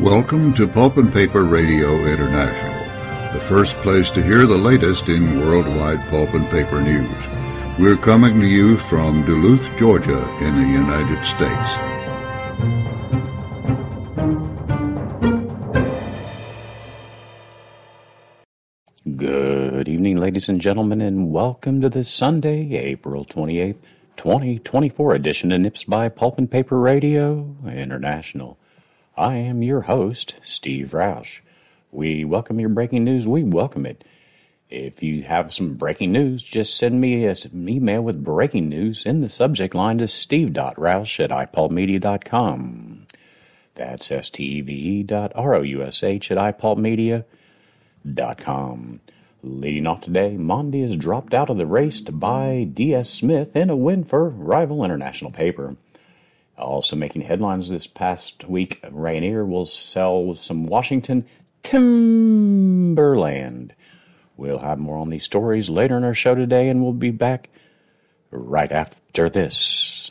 Welcome to Pulp and Paper Radio International, the first place to hear the latest in worldwide pulp and paper news. We're coming to you from Duluth, Georgia, in the United States. Good evening, ladies and gentlemen, and welcome to this Sunday, April 28th, 2024 edition of Nips by Pulp and Paper Radio International. I am your host, Steve Roush. We welcome your breaking news. We welcome it. If you have some breaking news, just send me an email with breaking news in the subject line to steve.roush@ipulpmedia.com. That's steve.roush@ipulpmedia.com. Leading off today, Mondi has dropped out of the race to buy D.S. Smith in a win for rival international paper. Also making headlines this past week, Rayonier will sell some Washington timberland. We'll have more on these stories later in our show today, and we'll be back right after this.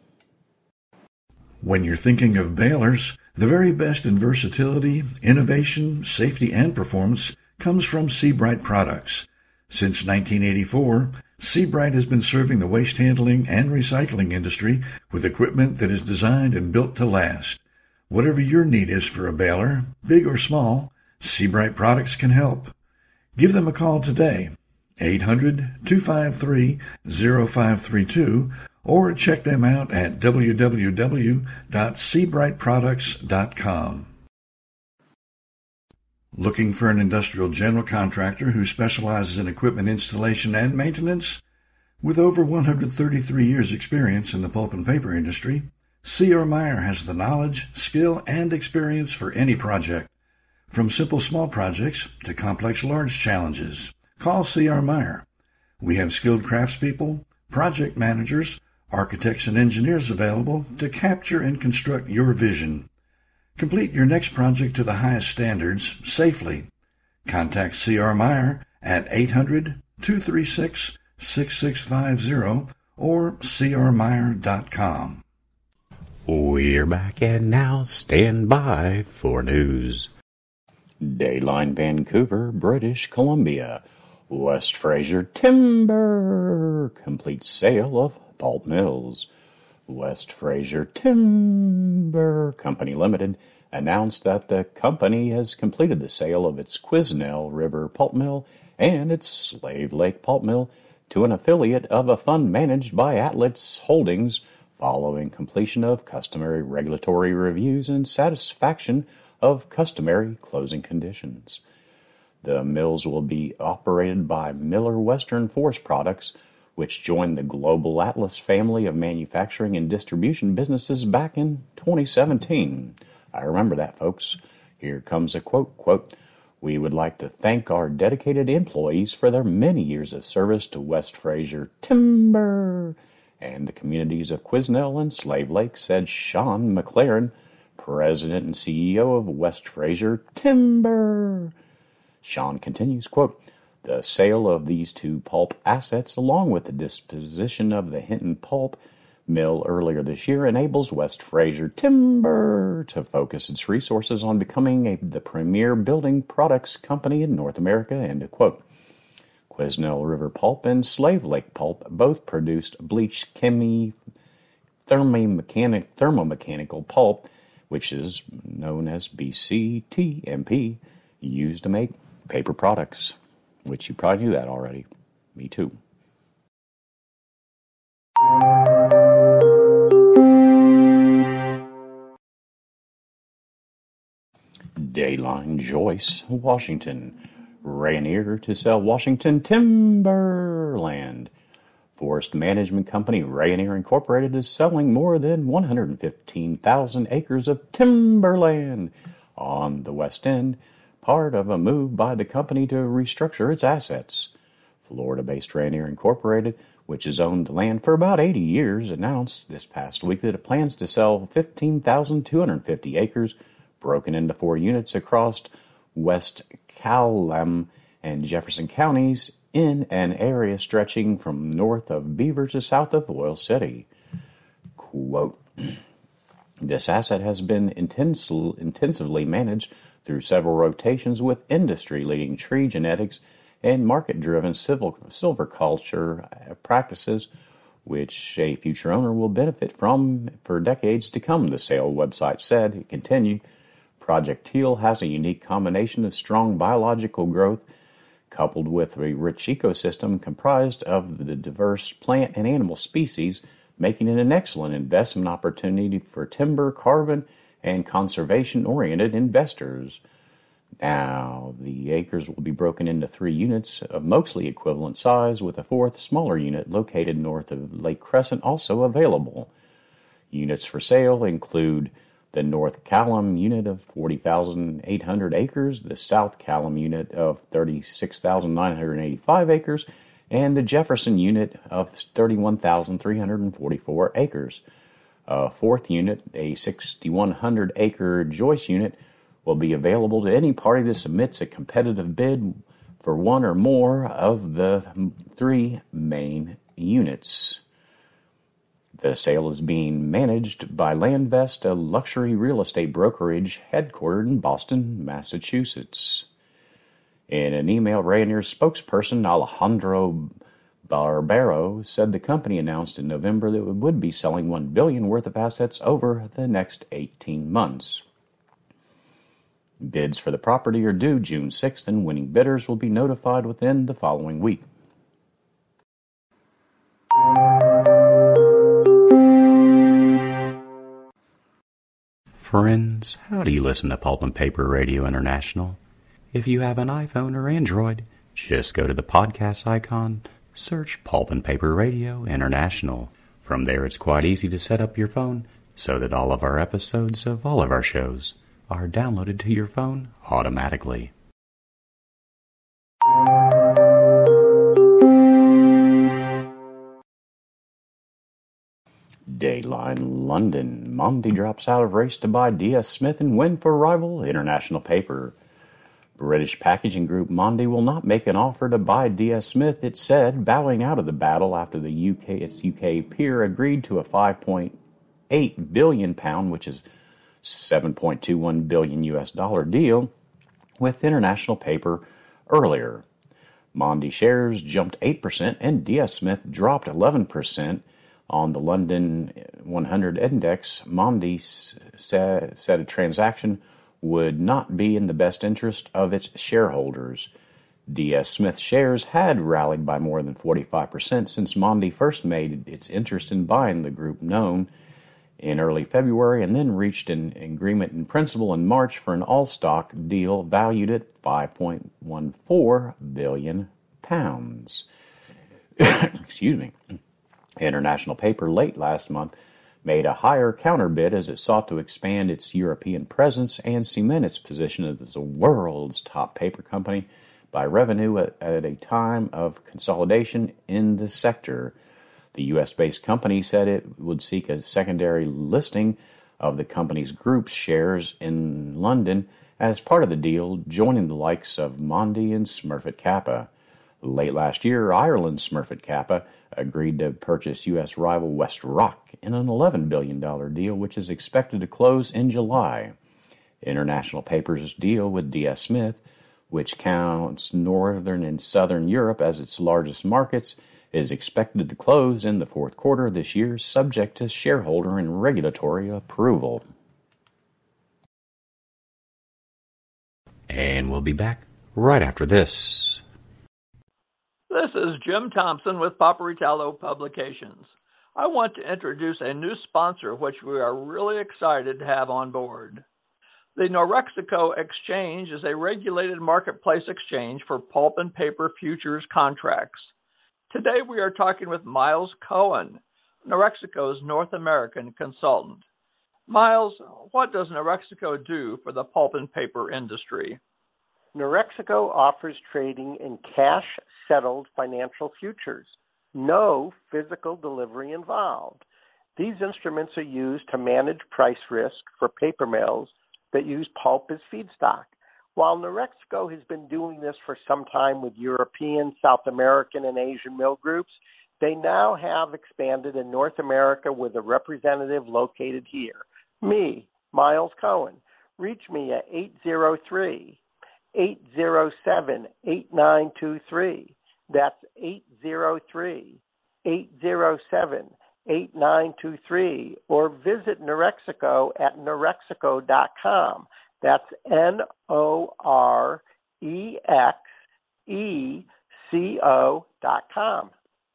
When you're thinking of balers, the very best in versatility, innovation, safety, and performance comes from Seabright products. Since 1984, Seabright has been serving the waste handling and recycling industry with equipment that is designed and built to last. Whatever your need is for a baler, big or small, Seabright products can help. Give them a call today, 800-253-0532, or check them out at www.seabrightproducts.com. Looking for an industrial general contractor who specializes in equipment installation and maintenance? With over 133 years' experience in the pulp and paper industry, C.R. Meyer has the knowledge, skill, and experience for any project. From simple small projects to complex large challenges, call C.R. Meyer. We have skilled craftspeople, project managers, architects, and engineers available to capture and construct your vision. Complete your next project to the highest standards safely. Contact C.R. Meyer at 800-236-6650 or crmeyer.com. We're back, and now stand by for news. Dayline, Vancouver, British Columbia. West Fraser Timber completes sale of pulp mills. West Fraser Timber Company Limited announced that the company has completed the sale of its Quesnel River Pulp Mill and its Slave Lake Pulp Mill to an affiliate of a fund managed by Atlas Holdings following completion of customary regulatory reviews and satisfaction of customary closing conditions. The mills will be operated by Miller Western Forest Products, which joined the global Atlas family of manufacturing and distribution businesses back in 2017. I remember that, folks. Here comes a quote, "We would like to thank our dedicated employees for their many years of service to West Fraser Timber and the communities of Quesnel and Slave Lake," said Sean McLaren, President and CEO of West Fraser Timber. Sean continues, quote, "The sale of these two pulp assets, along with the disposition of the Hinton Pulp Mill earlier this year, enables West Fraser Timber to focus its resources on becoming the premier building products company in North America," end of quote. Quesnel River Pulp and Slave Lake Pulp both produced bleached thermomechanical pulp, which is known as BCTMP, used to make paper products. Which you probably knew that already. Me too. Dayline, Joyce, Washington. Rayonier to sell Washington timberland. Forest management company Rayonier Incorporated is selling more than 115,000 acres of timberland on the West End, part of a move by the company to restructure its assets. Florida-based Rayonier Incorporated, which has owned the land for about 80 years, announced this past week that it plans to sell 15,250 acres, broken into 4 units across West Clallam and Jefferson counties in an area stretching from north of Beaver to south of Oil City. Quote, This asset has been intensively managed through several rotations with industry-leading tree genetics and market-driven silviculture practices, which a future owner will benefit from for decades to come, the sale website said. It continued, Project Teal has a unique combination of strong biological growth coupled with a rich ecosystem comprised of the diverse plant and animal species, making it an excellent investment opportunity for timber, carbon, and conservation-oriented investors. Now, the acres will be broken into 3 units of mostly equivalent size, with a 4th, smaller unit located north of Lake Crescent also available. Units for sale include the North Callum unit of 40,800 acres, the South Callum unit of 36,985 acres, and the Jefferson unit of 31,344 acres. A 4th unit, a 6,100-acre Joyce unit, will be available to any party that submits a competitive bid for one or more of the 3 main units. The sale is being managed by Landvest, a luxury real estate brokerage headquartered in Boston, Massachusetts. In an email, Rayonier's spokesperson Alejandro Barbero said the company announced in November that it would be selling $1 billion worth of assets over the next 18 months. Bids for the property are due June 6th, and winning bidders will be notified within the following week. Friends, how do you listen to Pulp and Paper Radio International? If you have an iPhone or Android, just go to the podcast icon, search Pulp and Paper Radio International. From there, it's quite easy to set up your phone so that all of our episodes of all of our shows are downloaded to your phone automatically. Dayline London. Mondi drops out of race to buy DS Smith and win for rival International Paper. British packaging group Mondi will not make an offer to buy DS Smith, it said, bowing out of the battle after its UK peer agreed to a £5.8 billion, which is $7.21 billion US dollar deal with International Paper earlier. Mondi shares jumped 8% and DS Smith dropped 11%. On the London 100 index, Mondi said a transaction would not be in the best interest of its shareholders. DS Smith shares had rallied by more than 45% since Mondi first made its interest in buying the group known in early February, and then reached an agreement in principle in March for an all-stock deal valued at £5.14 billion. Excuse me. International Paper late last month made a higher counterbid as it sought to expand its European presence and cement its position as the world's top paper company by revenue at a time of consolidation in the sector. The U.S.-based company said it would seek a secondary listing of the company's group's shares in London as part of the deal, joining the likes of Mondi and Smurfit Kappa. Late last year, Ireland's Smurfit Kappa agreed to purchase U.S. rival West Rock in an $11 billion deal, which is expected to close in July. International Paper's deal with DS Smith, which counts Northern and Southern Europe as its largest markets, is expected to close in the fourth quarter this year, subject to shareholder and regulatory approval. And we'll be back right after this. This is Jim Thompson with Paperitalo Publications. I want to introduce a new sponsor which we are really excited to have on board. The Norexico Exchange is a regulated marketplace exchange for pulp and paper futures contracts. Today we are talking with Miles Cohen, Norexico's North American consultant. Miles, what does Norexico do for the pulp and paper industry? Norexico offers trading in cash-settled financial futures. No physical delivery involved. These instruments are used to manage price risk for paper mills that use pulp as feedstock. While Norexico has been doing this for some time with European, South American, and Asian mill groups, they now have expanded in North America with a representative located here. Me, Miles Cohen. Reach me at 803-807-8923. That's 803-807-8923. Or visit Norexico at norexico.com. That's NOREXECO.com.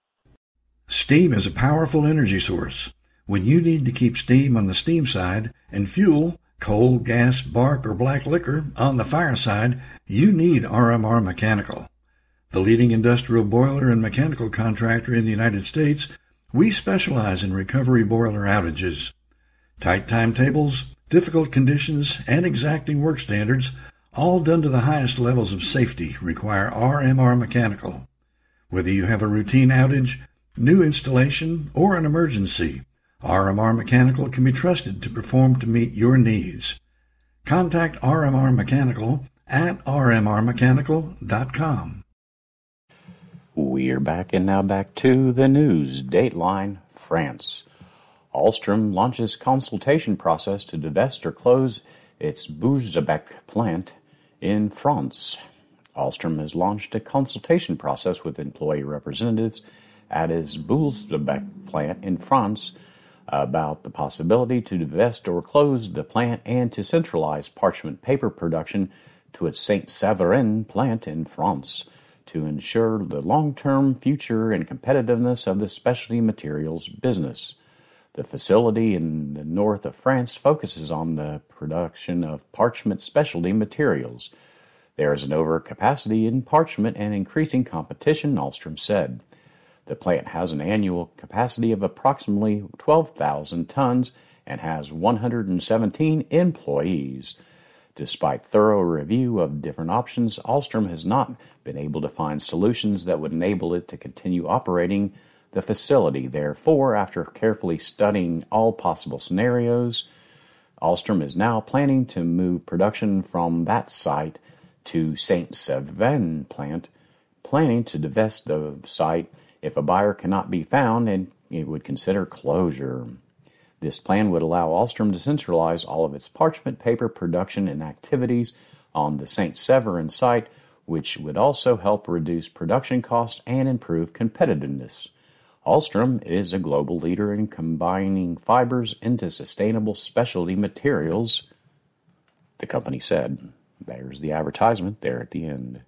Steam is a powerful energy source. When you need to keep steam on the steam side and fuel, coal, gas, bark, or black liquor on the fire side, you need RMR Mechanical. The leading industrial boiler and mechanical contractor in the United States, we specialize in recovery boiler outages. Tight timetables, difficult conditions, and exacting work standards, all done to the highest levels of safety, require RMR Mechanical. Whether you have a routine outage, new installation, or an emergency, RMR Mechanical can be trusted to perform to meet your needs. Contact RMR Mechanical at rmrmechanical.com. We're back and now back to the news. Dateline, France. Alstom launches consultation process to divest or close its Bourg-Zébec plant in France. Alstom has launched a consultation process with employee representatives at its Bourg-Zébec plant in France about the possibility to divest or close the plant and to centralize parchment paper production to its Saint-Séverin plant in France to ensure the long-term future and competitiveness of the specialty materials business. The facility in the north of France focuses on the production of parchment specialty materials. There is an overcapacity in parchment and increasing competition, Alstom said. The plant has an annual capacity of approximately 12,000 tons and has 117 employees. Despite thorough review of different options, Alstom has not been able to find solutions that would enable it to continue operating the facility. Therefore, after carefully studying all possible scenarios, Alstom is now planning to move production from that site to Saint-Séverin plant, planning to divest the site if a buyer cannot be found, and it would consider closure. This plan would allow Alstom to centralize all of its parchment paper production and activities on the Saint-Séverin site, which would also help reduce production costs and improve competitiveness. Alstom is a global leader in combining fibers into sustainable specialty materials, the company said. There's the advertisement there at the end.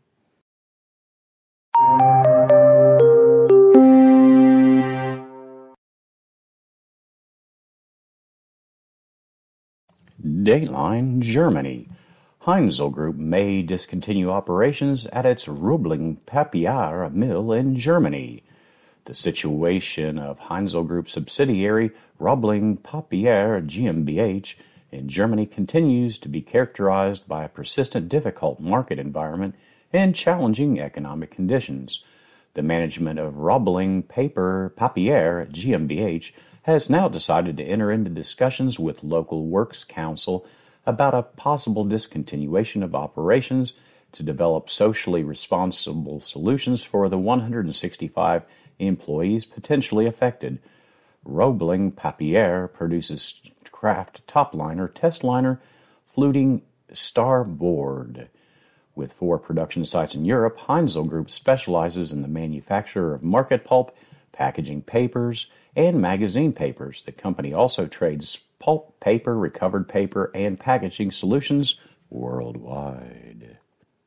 Dateline, Germany. Heinzel Group may discontinue operations at its Röbling Papier mill in Germany. The situation of Heinzel Group subsidiary Röbling Papier GmbH in Germany continues to be characterized by a persistent difficult market environment and challenging economic conditions. The management of Röbling Papier GmbH has now decided to enter into discussions with local works council about a possible discontinuation of operations to develop socially responsible solutions for the 165 employees potentially affected. Röbling Papier produces Kraft Topliner, Testliner, fluting starboard. With 4 production sites in Europe, Heinzel Group specializes in the manufacture of market pulp, packaging papers, and magazine papers. The company also trades pulp paper, recovered paper, and packaging solutions worldwide.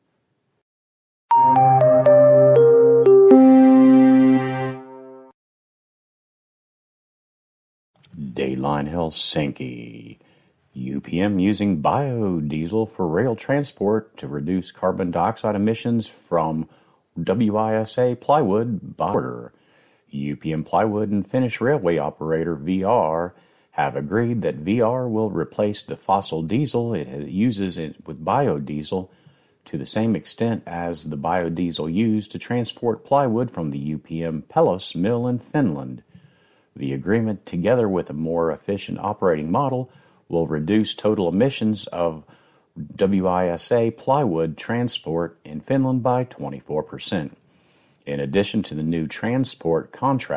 Dateline Helsinki. UPM using biodiesel for rail transport to reduce carbon dioxide emissions from WISA plywood by order. UPM Plywood and Finnish railway operator VR have agreed that VR will replace the fossil diesel it uses with biodiesel to the same extent as the biodiesel used to transport plywood from the UPM Pellos mill in Finland. The agreement, together with a more efficient operating model, will reduce total emissions of WISA plywood transport in Finland by 24%. In addition to the new transport contract,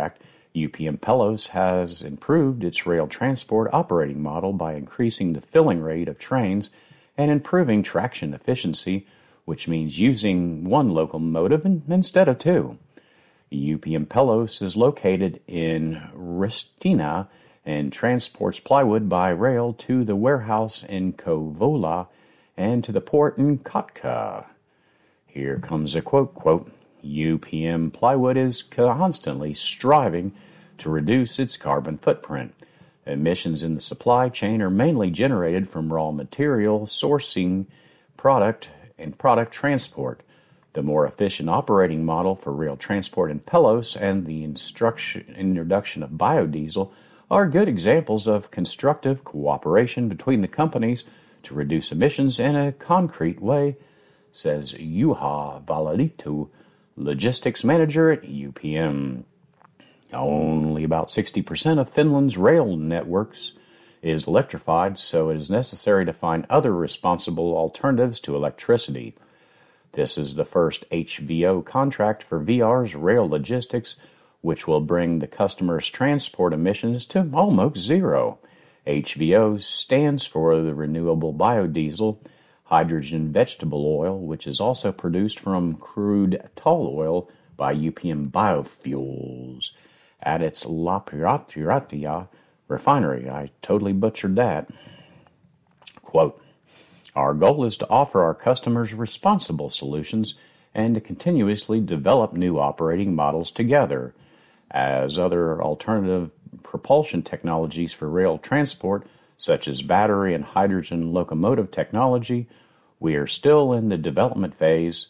UPM Pelos has improved its rail transport operating model by increasing the filling rate of trains and improving traction efficiency, which means using one locomotive instead of two. UPM Pelos is located in Ristina and transports plywood by rail to the warehouse in Kouvola and to the port in Kotka. Here comes a quote, UPM Plywood is constantly striving to reduce its carbon footprint. Emissions in the supply chain are mainly generated from raw material sourcing, product transport. The more efficient operating model for rail transport in Pelos and the introduction of biodiesel are good examples of constructive cooperation between the companies to reduce emissions in a concrete way, says Juha Valaditu, logistics manager at UPM. Only about 60% of Finland's rail networks is electrified, so it is necessary to find other responsible alternatives to electricity. This is the first HVO contract for VR's rail logistics, which will bring the customer's transport emissions to almost zero. HVO stands for the renewable biodiesel, hydrogen vegetable oil, which is also produced from crude tall oil by UPM Biofuels at its La Piratia refinery. I totally butchered that. Quote, our goal is to offer our customers responsible solutions and to continuously develop new operating models together. As other alternative propulsion technologies for rail transport, such as battery and hydrogen locomotive technology, which are still in the development phase,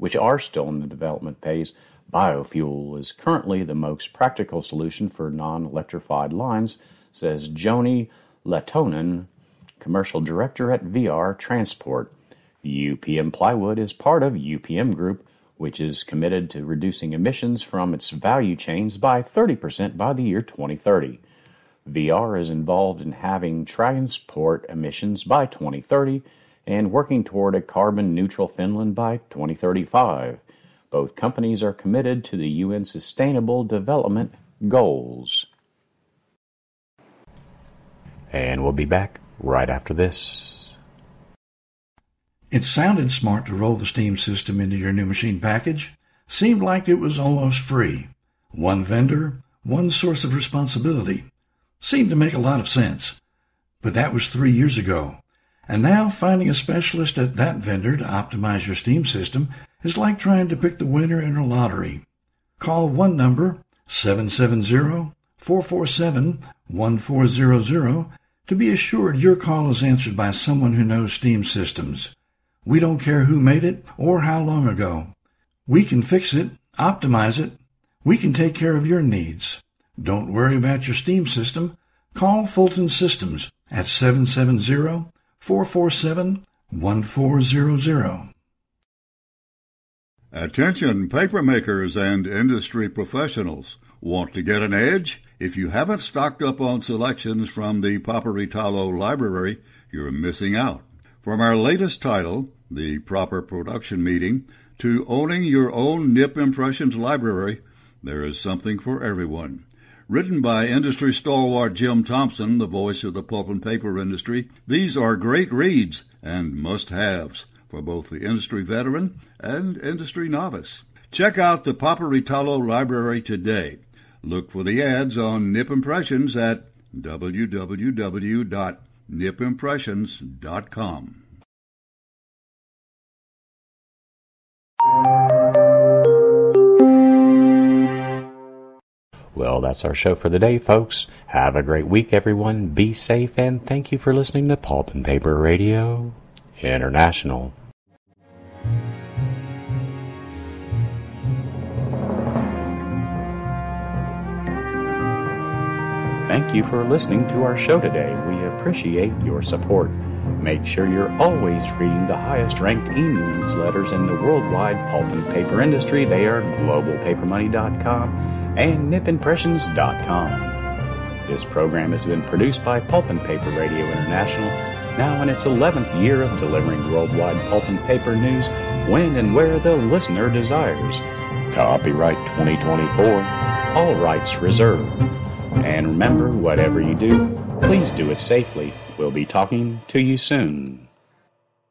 biofuel is currently the most practical solution for non-electrified lines, says Joni Latonen, Commercial Director at VR Transport. UPM Plywood is part of UPM Group, which is committed to reducing emissions from its value chains by 30% by the year 2030. VR is involved in having transport emissions by 2030 and working toward a carbon-neutral Finland by 2035. Both companies are committed to the UN Sustainable Development Goals. And we'll be back right after this. It sounded smart to roll the steam system into your new machine package. Seemed like it was almost free. One vendor, one source of responsibility. Seemed to make a lot of sense. But that was 3 years ago. And now finding a specialist at that vendor to optimize your steam system is like trying to pick the winner in a lottery. Call one number, 770-447-1400, to be assured your call is answered by someone who knows steam systems. We don't care who made it or how long ago. We can fix it, optimize it. We can take care of your needs. Don't worry about your steam system. Call Fulton Systems at 770-447-1400. Attention paper makers and industry professionals. Want to get an edge? If you haven't stocked up on selections from the Paperitalo Library, you're missing out. From our latest title, The Proper Production Meeting, to owning your own Nip Impressions library, there is something for everyone. Written by industry stalwart Jim Thompson, the voice of the pulp and paper industry, these are great reads and must-haves for both the industry veteran and industry novice. Check out the Paperitalo Library today. Look for the ads on Nip Impressions at www.nipimpressions.com. Well, that's our show for the day, folks. Have a great week, everyone. Be safe, and thank you for listening to Pulp and Paper Radio International. Thank you for listening to our show today. We appreciate your support. Make sure you're always reading the highest-ranked e-newsletters in the worldwide pulp and paper industry. They are globalpapermoney.com and nipimpressions.com. This program has been produced by Pulp and Paper Radio International, now in its 11th year of delivering worldwide pulp and paper news when and where the listener desires. Copyright 2024. all rights reserved. And remember, whatever you do, please do it safely. We'll be talking to you soon.